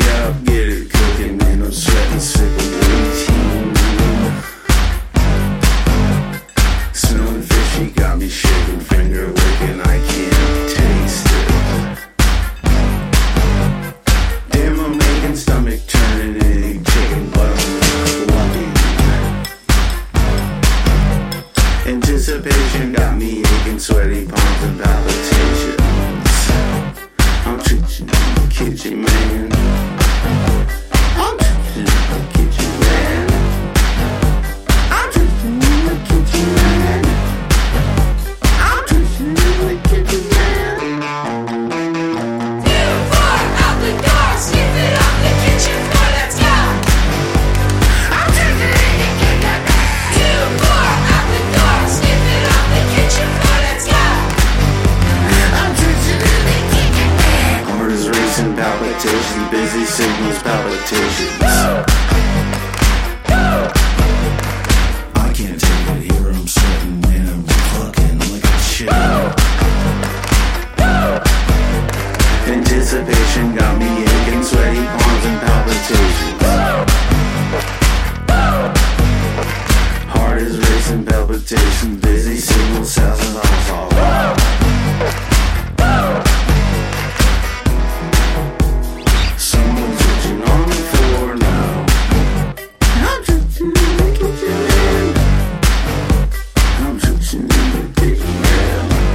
up, get it cooking, and I'm sweating, sick of routine. Smelling fishy, got me shaking, finger licking, I can't taste it. Damn, I'm making stomach turning, it ain't chicken, but I'm lucky. Anticipation got me aching, sweaty palms and palpitations. I'm treating the kitchen, man. I'm treating the kitchen, man. I'm treating the kitchen, man. I'm treating the kitchen, man. You far out the door, skip it off the kitchen floor, let's go. I'm treating the kitchen, man. You far out the door, skip it off the kitchen floor, let's go. I'm treating the kitchen, man. Heart is racing, palpitations, busy signals, palpitations. I can't take it here, I'm sweating and I'm fucking like a shit. Anticipation got me aching, sweaty palms and palpitations. Heart is racing, palpitations, busy signals,